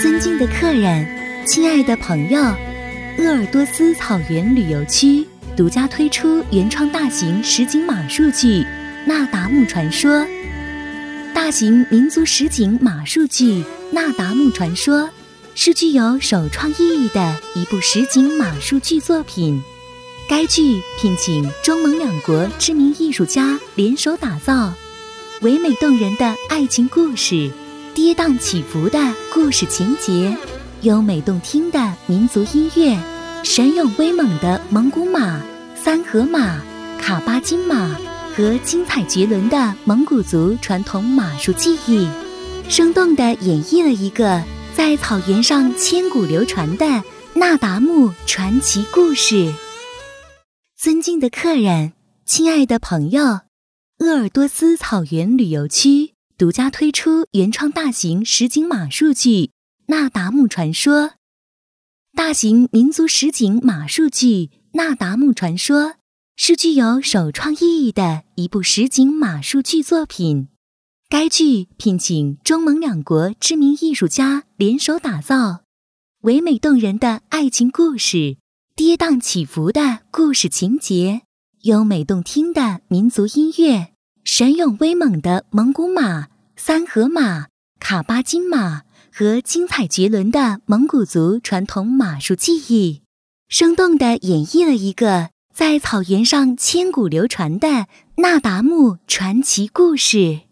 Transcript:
尊敬的客人，亲爱的朋友，鄂尔多斯草原旅游区独家推出原创大型实景马术剧《那达慕传说》。大型民族实景马术剧《那达慕传说》是具有首创意义的一部实景马术剧作品。该剧聘请中蒙两国知名艺术家联手打造，唯美动人的爱情故事，跌宕起伏的故事情节，优美动听的民族音乐，神勇威猛的蒙古马、三河马、卡巴金马和精彩绝伦的蒙古族传统马术技艺，生动地演绎了一个在草原上千古流传的那达慕传奇故事。尊敬的客人，亲爱的朋友，鄂尔多斯草原旅游区独家推出原创大型实景马术剧《那达慕传说》。大型民族实景马术剧《那达慕传说》是具有首创意义的一部实景马术剧作品。该剧聘请中蒙两国知名艺术家联手打造，唯美动人的爱情故事，跌宕起伏的故事情节，优美动听的民族音乐，神勇威猛的蒙古马、三河马、卡巴金马和精彩绝伦的蒙古族传统马术技艺，生动地演绎了一个在草原上千古流传的那达慕传奇故事。